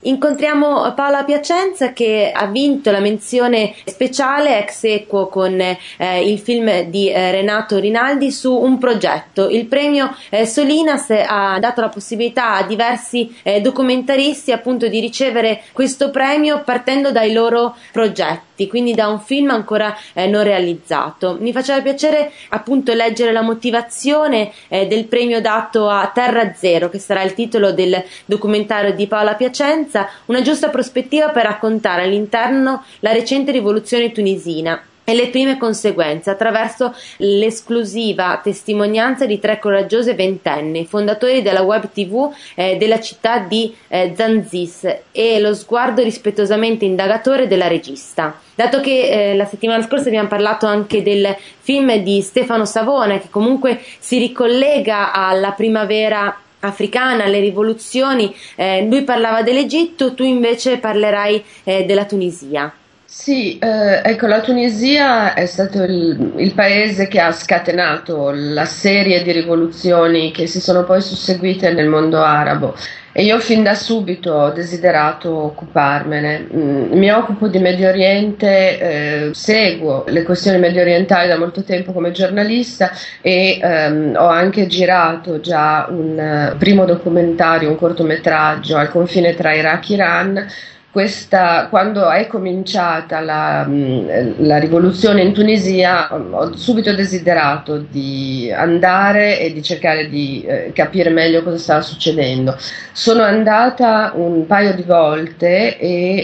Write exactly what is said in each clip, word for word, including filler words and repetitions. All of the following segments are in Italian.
Incontriamo Paola Piacenza, che ha vinto la menzione speciale ex aequo con eh, il film di eh, Renato Rinaldi su Un progetto. Il premio eh, Solinas ha dato la possibilità a diversi eh, documentaristi appunto di ricevere questo premio partendo dai loro progetti, quindi da un film ancora eh, non realizzato. Mi faceva piacere appunto leggere la motivazione eh, del premio dato a Terra Zero, che sarà il titolo del documentario di Paola Piacenza, una giusta prospettiva per raccontare all'interno la recente rivoluzione tunisina e le prime conseguenze attraverso l'esclusiva testimonianza di tre coraggiose ventenni, fondatori della web tv eh, della città di eh, Zanzis, e lo sguardo rispettosamente indagatore della regista. Dato che eh, la settimana scorsa abbiamo parlato anche del film di Stefano Savona, che comunque si ricollega alla primavera africana, alle rivoluzioni, eh, lui parlava dell'Egitto, tu invece parlerai eh, della Tunisia. Sì, eh, ecco, la Tunisia è stato il, il paese che ha scatenato la serie di rivoluzioni che si sono poi susseguite nel mondo arabo, e io fin da subito ho desiderato occuparmene. Mm, mi occupo di Medio Oriente, eh, seguo le questioni medio orientali da molto tempo come giornalista, e ehm, ho anche girato già un uh, primo documentario, un cortometraggio al confine tra Iraq e Iran. Questa, quando è cominciata la, la rivoluzione in Tunisia, ho subito desiderato di andare e di cercare di eh, capire meglio cosa stava succedendo. Sono andata un paio di volte e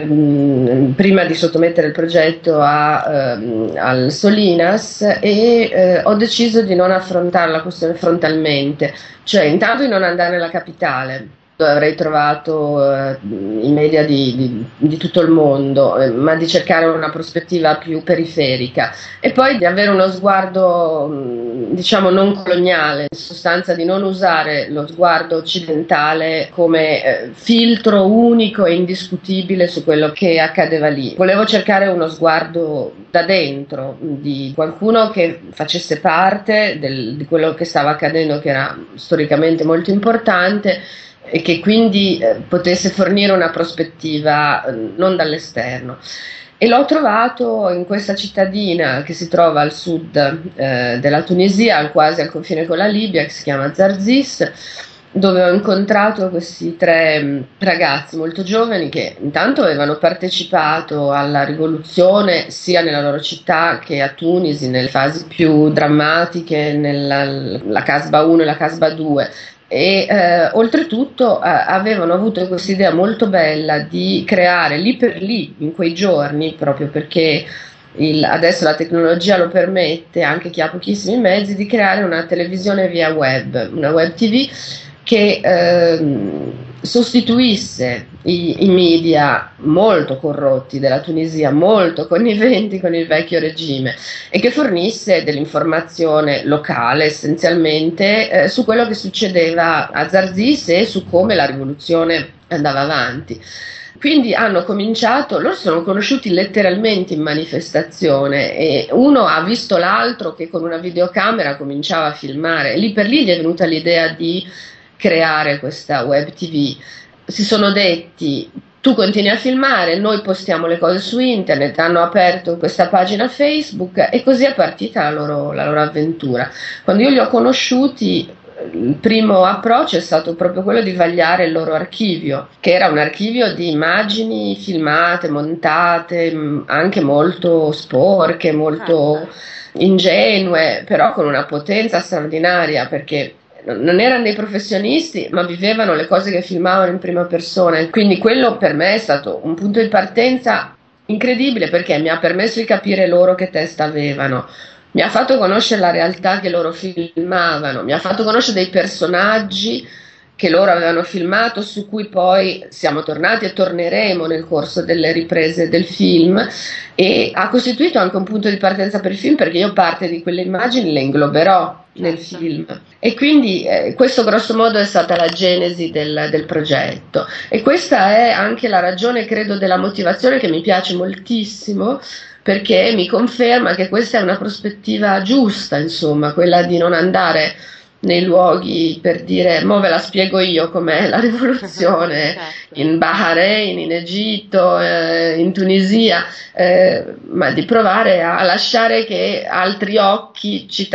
ehm, prima di sottomettere il progetto a, ehm, al Solinas, e eh, ho deciso di non affrontare la questione frontalmente, cioè intanto di non andare nella capitale, dove avrei trovato eh, i media di, di, di tutto il mondo, eh, ma di cercare una prospettiva più periferica, e poi di avere uno sguardo mh, diciamo non coloniale, in sostanza di non usare lo sguardo occidentale come eh, filtro unico e indiscutibile su quello che accadeva lì. Volevo cercare uno sguardo da dentro, di qualcuno che facesse parte del, di quello che stava accadendo, che era storicamente molto importante, e che quindi eh, potesse fornire una prospettiva eh, non dall'esterno. E l'ho trovato in questa cittadina che si trova al sud eh, della Tunisia, quasi al confine con la Libia, che si chiama Zarzis, dove ho incontrato questi tre ragazzi molto giovani che intanto avevano partecipato alla rivoluzione sia nella loro città che a Tunisi, nelle fasi più drammatiche, nella la Casba uno e la Casba due. E eh, oltretutto eh, avevano avuto questa idea molto bella di creare lì per lì, in quei giorni, proprio perché il, adesso la tecnologia lo permette, anche chi ha pochissimi mezzi, di creare una televisione via web, una web tv che eh, sostituisse i, i media molto corrotti della Tunisia, molto conniventi con il vecchio regime, e che fornisse dell'informazione locale essenzialmente eh, su quello che succedeva a Zarzis e su come la rivoluzione andava avanti. Quindi hanno cominciato, loro si sono conosciuti letteralmente in manifestazione, e uno ha visto l'altro che con una videocamera cominciava a filmare, e lì per lì gli è venuta l'idea di creare questa web tv. Si sono detti: tu continui a filmare, noi postiamo le cose su internet, hanno aperto questa pagina Facebook, e così è partita la loro, la loro avventura. Quando io li ho conosciuti, il primo approccio è stato proprio quello di vagliare il loro archivio, che era un archivio di immagini filmate, montate, anche molto sporche, molto ingenue, però con una potenza straordinaria, perché non erano dei professionisti, ma vivevano le cose che filmavano in prima persona, e quindi quello per me è stato un punto di partenza incredibile, perché mi ha permesso di capire loro che testa avevano, mi ha fatto conoscere la realtà che loro filmavano, mi ha fatto conoscere dei personaggi che loro avevano filmato, su cui poi siamo tornati e torneremo nel corso delle riprese del film, e ha costituito anche un punto di partenza per il film, perché io parte di quelle immagini le ingloberò nel film, e quindi eh, questo grosso modo è stata la genesi del, del progetto, e questa è anche la ragione, credo, della motivazione, che mi piace moltissimo, perché mi conferma che questa è una prospettiva giusta, insomma, quella di non andare nei luoghi per dire, mo ve la spiego io com'è la rivoluzione, certo. In Bahrain, in Egitto, eh, in Tunisia, eh, ma di provare a lasciare che altri occhi ci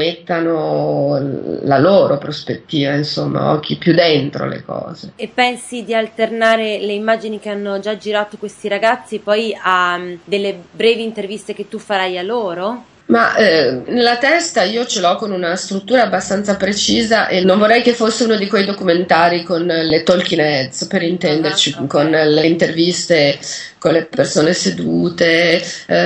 trasmettano la loro prospettiva, insomma, occhi più dentro le cose. E pensi di alternare le immagini che hanno già girato questi ragazzi poi a delle brevi interviste che tu farai a loro? Ma eh, nella testa io ce l'ho con una struttura abbastanza precisa e non vorrei che fosse uno di quei documentari con le talking heads, per intenderci, uh-huh, okay. Con le interviste con le persone sedute,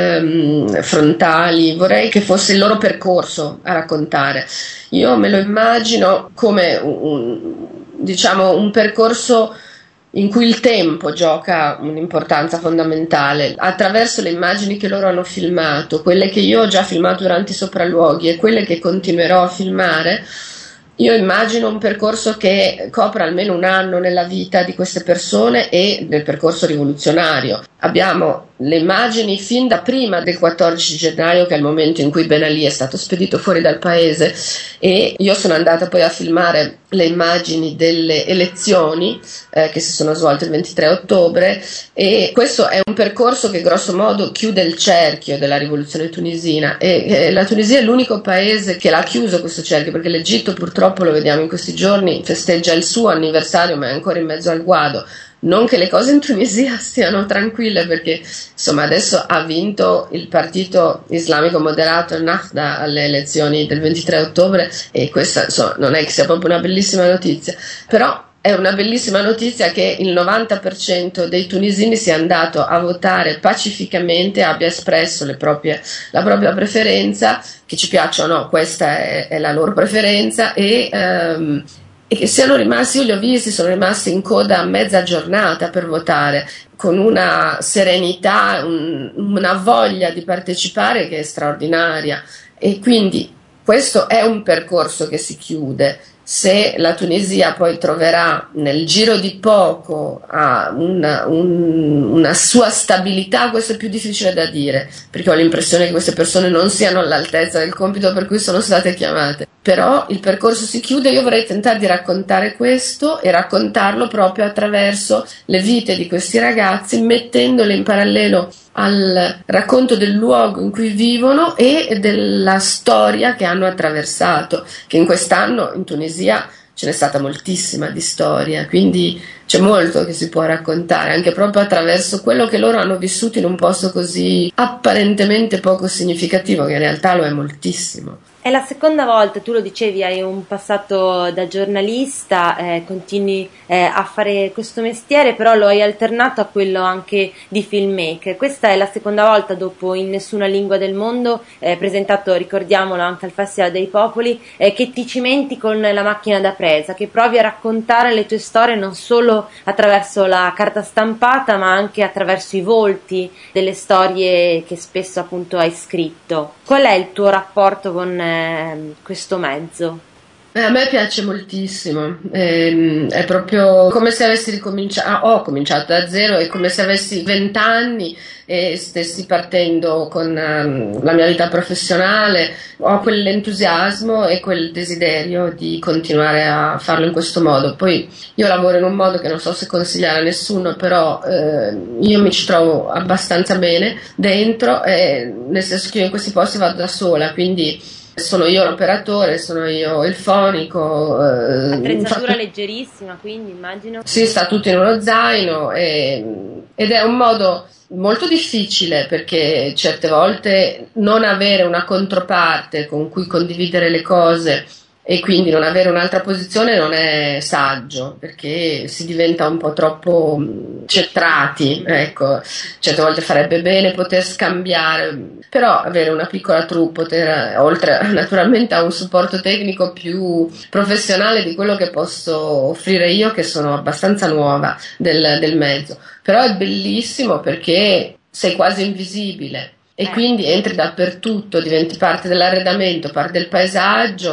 ehm, frontali. Vorrei che fosse il loro percorso a raccontare. Io me lo immagino come un, diciamo, un percorso in cui il tempo gioca un'importanza fondamentale. Attraverso le immagini che loro hanno filmato, quelle che io ho già filmato durante i sopralluoghi e quelle che continuerò a filmare, io immagino un percorso che copra almeno un anno nella vita di queste persone e del percorso rivoluzionario. Abbiamo le immagini fin da prima del quattordici gennaio, che è il momento in cui Ben Ali è stato spedito fuori dal paese, e io sono andata poi a filmare le immagini delle elezioni eh, che si sono svolte il ventitré ottobre, e questo è un percorso che grosso modo chiude il cerchio della rivoluzione tunisina, e eh, la Tunisia è l'unico paese che l'ha chiuso questo cerchio, perché l'Egitto, purtroppo lo vediamo in questi giorni, festeggia il suo anniversario ma è ancora in mezzo al guado. Non che le cose in Tunisia stiano tranquille, perché insomma adesso ha vinto il partito islamico moderato Ennahda alle elezioni del ventitré ottobre, e questa insomma non è che sia proprio una bellissima notizia, però è una bellissima notizia che il novanta per cento dei tunisini sia andato a votare pacificamente, abbia espresso le proprie, la propria preferenza, che ci piaccia o no, questa è, è la loro preferenza, e ehm, e che siano rimasti, io li ho visti, sono rimasti in coda a mezza giornata per votare, con una serenità, un, una voglia di partecipare che è straordinaria, e quindi questo è un percorso che si chiude. Se la Tunisia poi troverà nel giro di poco ah, una, un, una sua stabilità, questo è più difficile da dire, perché ho l'impressione che queste persone non siano all'altezza del compito per cui sono state chiamate. Però il percorso si chiude, io vorrei tentare di raccontare questo e raccontarlo proprio attraverso le vite di questi ragazzi, mettendole in parallelo al racconto del luogo in cui vivono e della storia che hanno attraversato, che in quest'anno in Tunisia ce n'è stata moltissima di storia, quindi c'è molto che si può raccontare, anche proprio attraverso quello che loro hanno vissuto in un posto così apparentemente poco significativo, che in realtà lo è moltissimo. È la seconda volta, tu lo dicevi, hai un passato da giornalista, eh, continui eh, a fare questo mestiere, però lo hai alternato a quello anche di filmmaker. Questa è la seconda volta dopo In nessuna lingua del mondo, eh, presentato, ricordiamolo, anche al Festival dei Popoli, eh, che ti cimenti con la macchina da presa, che provi a raccontare le tue storie non solo attraverso la carta stampata, ma anche attraverso i volti delle storie che spesso appunto hai scritto. Qual è il tuo rapporto con eh, questo mezzo? Eh, a me piace moltissimo, eh, è proprio come se avessi ricominciato, ah, ho cominciato da zero, è come se avessi vent'anni e stessi partendo con um, la mia vita professionale. Ho quell'entusiasmo e quel desiderio di continuare a farlo in questo modo. Poi io lavoro in un modo che non so se consigliare a nessuno, però eh, io mi ci trovo abbastanza bene dentro, eh, nel senso che io in questi posti vado da sola, quindi sono io l'operatore, sono io il fonico. Eh, Attrezzatura fatto... leggerissima, quindi immagino. Sì, sta tutto in uno zaino, e, ed è un modo molto difficile, perché certe volte non avere una controparte con cui condividere le cose e quindi non avere un'altra posizione non è saggio, perché si diventa un po' troppo centrati, ecco. Certe volte farebbe bene poter scambiare, però avere una piccola troupe, poter, oltre naturalmente a un supporto tecnico più professionale di quello che posso offrire io, che sono abbastanza nuova del, del mezzo, però è bellissimo perché sei quasi invisibile e quindi entri dappertutto, diventi parte dell'arredamento, parte del paesaggio,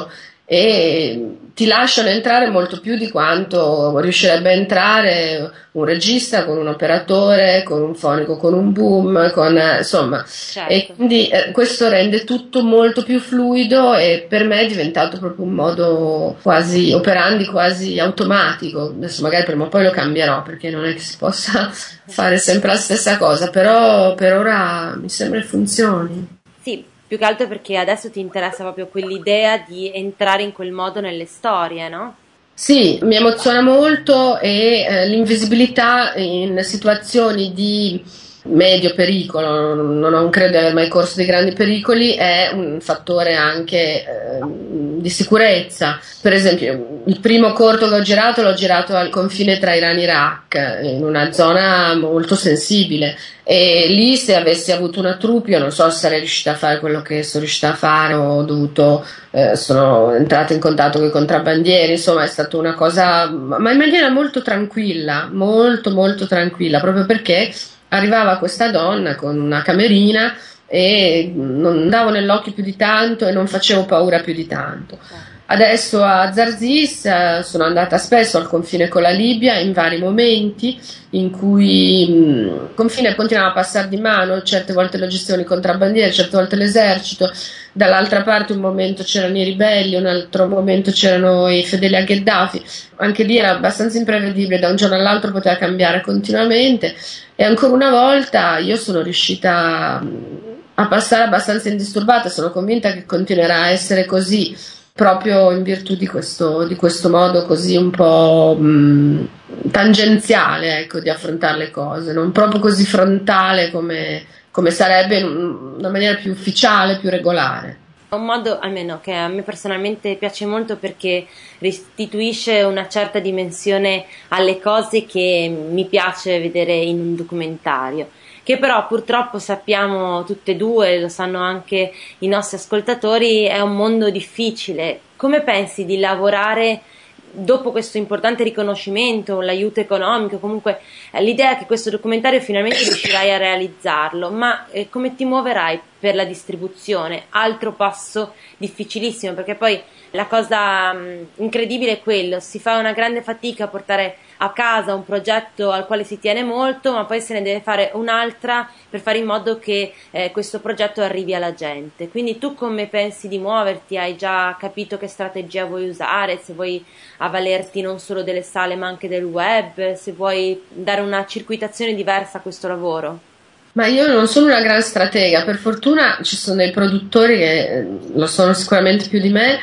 e ti lasciano entrare molto più di quanto riuscirebbe a entrare un regista con un operatore, con un fonico, con un boom, con, eh, insomma, Certo. e quindi eh, questo rende tutto molto più fluido e per me è diventato proprio un modo quasi operandi, quasi automatico. Adesso magari prima o poi lo cambierò, perché non è che si possa fare sempre la stessa cosa, però per ora mi sembra che funzioni. Sì, più che altro perché adesso ti interessa proprio quell'idea di entrare in quel modo nelle storie, no? Sì, mi emoziona molto e eh, l'invisibilità in situazioni di medio pericolo, non, non credo di aver mai corso di grandi pericoli, è un fattore anche eh, di sicurezza. Per esempio, il primo corto che ho girato l'ho girato al confine tra Iran e Iraq, in una zona molto sensibile. E lì, se avessi avuto una troupe, io non so se sarei riuscita a fare quello che sono riuscita a fare, ho dovuto, eh, sono entrata in contatto con i contrabbandieri, insomma è stata una cosa, ma in maniera molto tranquilla, molto molto tranquilla, proprio perché arrivava questa donna con una camerina e non andavo nell'occhio più di tanto e non facevo paura più di tanto. Adesso a Zarzis eh, sono andata spesso al confine con la Libia in vari momenti in cui mh, il confine continuava a passare di mano, certe volte lo gestivano i contrabbandieri, certe volte l'esercito, dall'altra parte un momento c'erano i ribelli, un altro momento c'erano i fedeli a Gheddafi, anche lì era abbastanza imprevedibile, da un giorno all'altro poteva cambiare continuamente e ancora una volta io sono riuscita a passare abbastanza indisturbata, sono convinta che continuerà a essere così, proprio in virtù di questo, di questo modo così un po' mh, tangenziale, ecco, di affrontare le cose, non proprio così frontale come, come sarebbe in una maniera più ufficiale, più regolare. Un modo, almeno che a me personalmente piace molto, perché restituisce una certa dimensione alle cose che mi piace vedere in un documentario, che però purtroppo sappiamo tutte e due, lo sanno anche i nostri ascoltatori, è un mondo difficile. Come pensi di lavorare dopo questo importante riconoscimento, l'aiuto economico, comunque eh, l'idea che questo documentario finalmente riuscirai a realizzarlo, ma eh, come ti muoverai per la distribuzione? Altro passo difficilissimo, perché poi la cosa mh, incredibile è quello, si fa una grande fatica a portare a casa un progetto al quale si tiene molto, ma poi se ne deve fare un'altra per fare in modo che eh, questo progetto arrivi alla gente. Quindi tu come pensi di muoverti? Hai già capito che strategia vuoi usare? Se vuoi avvalerti non solo delle sale ma anche del web, se vuoi dare una circuitazione diversa a questo lavoro? Ma io non sono una gran stratega, per fortuna ci sono dei produttori che lo sono sicuramente più di me,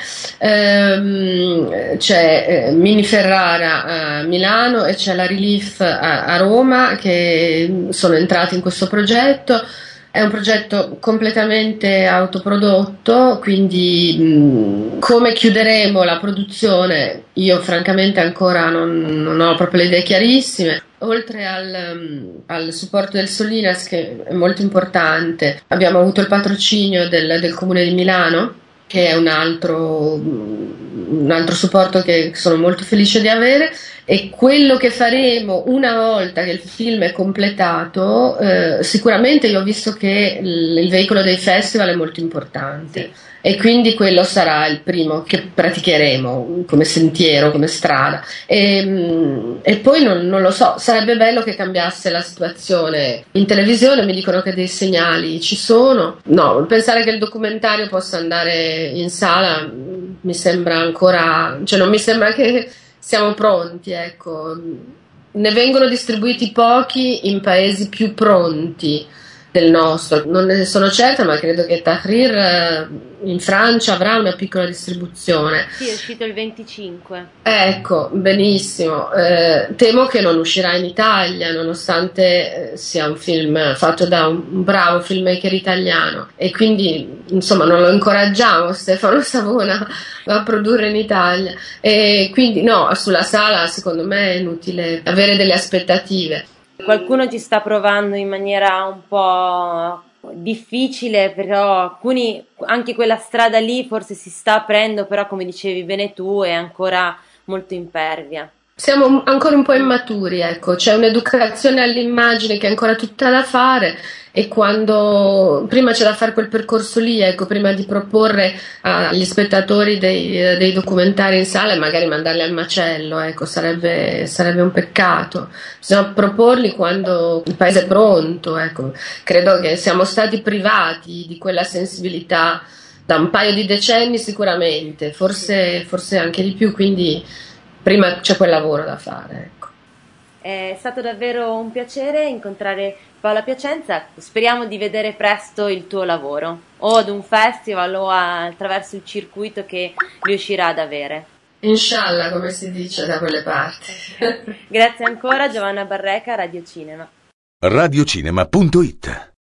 ehm, c'è eh, Mini Ferrara a Milano e c'è la Relief a, a Roma che sono entrati in questo progetto. È un progetto completamente autoprodotto, quindi mh, come chiuderemo la produzione io francamente ancora non, non ho proprio le idee chiarissime. Oltre al, al supporto del Solinas, che è molto importante, abbiamo avuto il patrocinio del, del Comune di Milano, che è un altro, un altro supporto che sono molto felice di avere, e quello che faremo una volta che il film è completato, eh, sicuramente io ho visto che il, il veicolo dei festival è molto importante. Sì. E quindi quello sarà il primo che praticheremo come sentiero, come strada. E, e poi non, non lo so, sarebbe bello che cambiasse la situazione in televisione. Mi dicono che dei segnali ci sono. No, pensare che il documentario possa andare in sala mi sembra ancora, cioè non mi sembra che siamo pronti, ecco. Ne vengono distribuiti pochi in paesi più pronti del nostro, non ne sono certa, ma credo che Tahrir in Francia avrà una piccola distribuzione. Sì, è uscito il venticinque. Ecco, benissimo. Eh, temo che non uscirà in Italia, nonostante eh, sia un film fatto da un, un bravo filmmaker italiano, e quindi insomma non lo incoraggiamo Stefano Savona a produrre in Italia, e quindi no, sulla sala secondo me è inutile avere delle aspettative. Qualcuno ci sta provando in maniera un po' difficile, però alcuni, anche quella strada lì forse si sta aprendo, però come dicevi bene tu è ancora molto impervia. siamo ancora un po' immaturi, ecco, c'è un'educazione all'immagine che è ancora tutta da fare, e quando prima c'è da fare quel percorso lì, ecco, prima di proporre agli spettatori dei, dei documentari in sala e magari mandarli al macello, ecco, sarebbe, sarebbe un peccato. Bisogna proporli quando il paese è pronto, ecco. Credo che siamo stati privati di quella sensibilità da un paio di decenni sicuramente, forse, forse anche di più, quindi prima c'è quel lavoro da fare, ecco. È stato davvero un piacere incontrare Paola Piacenza, speriamo di vedere presto il tuo lavoro, o ad un festival o attraverso il circuito che riuscirà ad avere. Inshallah, come si dice da quelle parti. Grazie ancora, Giovanna Barreca, Radio Cinema. radiocinema punto it